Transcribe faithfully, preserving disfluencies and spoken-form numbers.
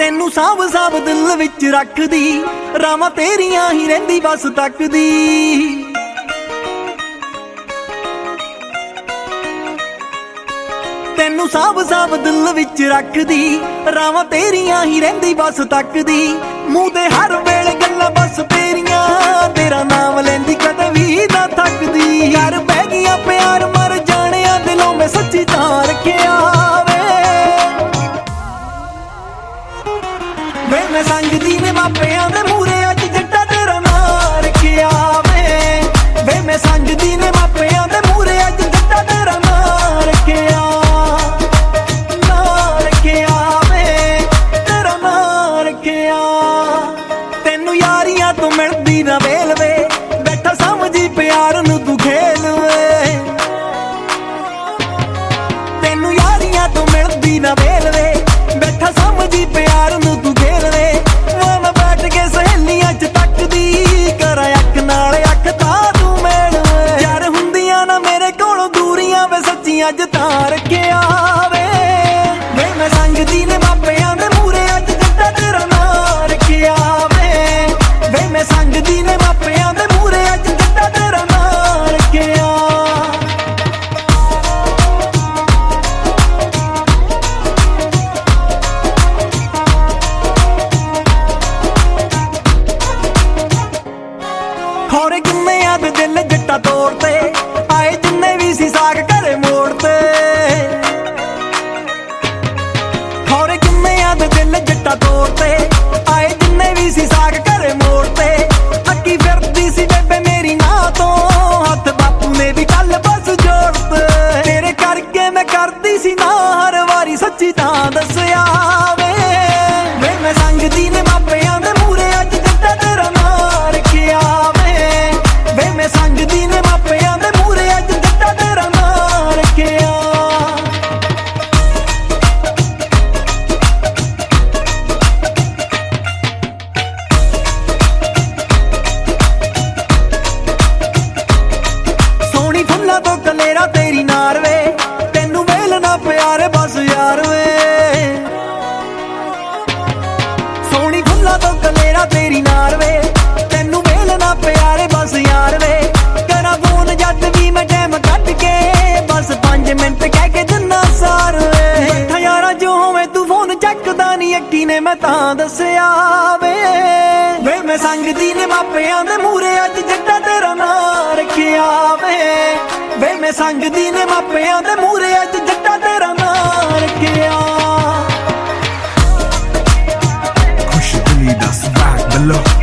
ਤੈਨੂੰ ਸਾਂਭ ਸਾਂਭ ਦਿਲ ਵਿੱਚ ਰੱਖਦੀ, ਰਾਵਾਂ ਤੇਰੀਆਂ ਹੀ ਰਹਿੰਦੀ ਬਸ ਤੱਕਦੀ। ਤੈਨੂੰ ਸਾਂਭ ਸਾਂਭ ਦਿਲ ਵਿੱਚ ਰੱਖਦੀ, ਰਾਵਾਂ ਤੇਰੀਆਂ ਹੀ ਰਹਿੰਦੀ ਬਸ ਤੱਕਦੀ। ਮੂੰਹ ਤੇ ਹਰ ਵੇਲੇ ਗੱਲਾਂ ਬਸ ਤੇਰੀਆਂ, ਤੇਰਾ ਨਾਮ ਲੈਂਦੀ ਕਦੇ ਵੀ ਨਾ ਥੱਕਦੀ। ਯਾਰ ਬਹਿ ਗਿਆ ਪਿਆਰ ਮਰ ਜਾਣਿਆ ਦਿਲੋਂ ਮੈਂ ਸੱਚੀ ਤਾਂ ਰੱਖਿਆ ਵੇ। ਵੇ ਮੈਂ ਸੰਗਦੀ ਨੇ ਮਾਪਿਆਂ ਦੇ ਮੂਹਰੇ ਅੱਜ ਜੱਟਾ ਤੇਰਾ ਨਾਂ ਰੱਖਿਆ ਵੇ। ਵੇ ਮੈਂ ਸੰਗਦੀ ਨੇ ਮਾਪਿਆਂ ਦੇ ਮੂਹਰੇ ਅੱਜ ਜੱਟਾ ਤੇਰਾ ਨਾਂ ਰੱਖਿਆ। ਤੈਨੂੰ ਯਾਰੀਆਂ ਤੋਂ ਮਿਲਦੀ ਨਾ ਵੇਲ ਵੇ, ਬੈਠਾ ਸਮਝੀ ਪਿਆਰ ਨੂੰ ਤੂੰ ਖੇਲ ਵੇ। ਤੈਨੂੰ ਯਾਰੀਆਂ ਤੋਂ ਮਿਲਦੀ ਨਾ ਵੇਲ ਵੇ, ਬੈਠਾ ਸਮਝੀ ਪਿਆਰ ਨੂੰ ਤੂੰ ਖੇਲ ਵੇ। ਮੈਂ ਬੈਠ ਕੇ ਸਹੇਲੀਆਂ ਚ ਤੱਕਦੀ, ਕਰਾਂ ਅੱਖ ਨਾਲ ਅੱਖ ਤਾਂ ਤੂੰ ਮੇਲ ਵੇ। ਯਾਰ ਹੁੰਦੀਆਂ ਨਾ ਮੇਰੇ ਕੋਲੋਂ ਦੂਰੀਆਂ ਵੇ, ਸੱਚੀਆਂ ਅੱਜ ਤਾਂ ਰੱਖਿਆ ਵੇ। ਵੇ ਮੈਂ ਸੰਗਦੀ ਨੇ ਮਾਪਿਆਂ ਦੇ ਮੂਹਰੇ ਅੱਜ ਜੱਟਾ ਤੇਰਾ ਨਾਂ ਰੱਖਿਆ ਵੇ। ਵੇ ਮੈਂ ਸੰਗਦੀ ਨੇ ਮਾਪਿਆਂ ਦੇ ਮੂਹਰੇ ਅੱਜ ਜੱਟਾ ਤੇਰਾ ਨਾਂ ਰੱਖਿਆ। ਖੋਰੇ ਕਿੰਨਿਆਂ ਦੇ ਦਿਲ ਜੱਟਾ ਤੋੜ ਤੇ ਆਏ, ਜਿੰਨੇ ਵੀ ਸੀ ਸਾਗ ਘਰੇ ਮੋੜ ਤੇ। ਖੋਰੇ ਕਿੰਨਿਆਂ ਦੇ ਦਿਲ ਜੱਟਾ ਤੋੜ ਤੇ ਆਏ, ਜਿੰਨੇ ਵੀ ਸੀ ਸਾਗ ਘਰੇ ਮੋੜ ਤੇ। ਅੱਕੀ ਫਿਰਦੀ ਸੀ ਬੇਬੇ ਮੇਰੀ ਨਾਂ ਤੋਂ, ਹੱਥ ਬਾਪੂ ਨੇ ਵੀ ਕੱਲ ਬਸ ਜੋੜ ਤੇ। ਤੇਰੇ ਕਰਕੇ ਮੈਂ ਕਰਦੀ ਸੀ ਨਾ ਹਰ ਵਾਰੀ, ਸੱਚੀ ਤਾਂ ਦੱਸਿਆ ਵੇ। ਵੇ ਮੈਂ ਸੰਗਦੀ ਨੇ ਮਾਪਿਆਂ ਦੇ ਮੂਹਰੇ ਅੱਜ ਜੱਟਾ ਤੇਰਾ ਨਾਂ ਰੱਖਿਆ ਵੇ। ਵੇ ਮੈਂ ਸੰਗਦੀ ਨੇ ਮਾਪਿਆਂ ਦੇ ਮੂਹਰੇ ਅੱਜ ਜੱਟਾ ਤੇਰਾ ਨਾਂ ਰੱਖਿਆ। ਸੋਹਣੀ ਫੁੱਲਾਂ ਤੋਂ ਕਲੇਰਾ ਤੇਰੀ ਨਾਰ ਵੇ, ਤੈਨੂੰ ਵੇਲ ਨਾ ਪਿਆਰ ਬਸ ਯਾਰ ਵੇ। ਸੋਹਣੀ ਫੁੱਲਾਂ ਤੋਂ ਕਲੇਰਾ ਤੇਰੀ ਨਾਰ ਵੇ, ਤੈਨੂੰ ਵੇਲ ਨਾ ਪਿਆਰੇ ਬਸ ਯਾਰ ਵੇ। ਕਰਾਂ ਫੋਨ ਜਦ ਵੀ ਮੈਂ ਟਾਈਮ ਕੱਢ ਕੇ, ਬਸ ਪੰਜ ਮਿੰਟ ਕਹਿ ਕੇ ਦਿਨਾ ਸਾਰ ਵੇ। ਬੈਠਾ ਯਾਰਾਂ ਜੋ ਹੋਵੇ ਤੂੰ ਫੋਨ ਚੱਕਦਾ ਨੀ, ਅੱਕੀ ਨੇ ਮੈਂ ਤਾਂ ਦੱਸਿਆ ਵੇ। ਵੇ ਮੈਂ ਸੰਗਦੀ ਨੇ ਮਾਪਿਆਂ ਦੇ ਮੂਹਰੇ ਅੱਜ ਜੱਟਾ ਤੇਰਾ ਨਾਂ ਰੱਖਿਆ ਵੇ। ਵੇ ਮੈਂ ਸੰਗਦੀ ਨੇ ਮਾਪਿਆਂ ਦੇ ਮੂਹਰੇ ਅੱਜ ਜੱਟਾ ਤੇਰਾ ਨਾਂ ਰੱਖਿਆ। ਖੁਸ਼ ਦਿਲੀ ਦਾ ਸਵਾਗ ਬਲੋ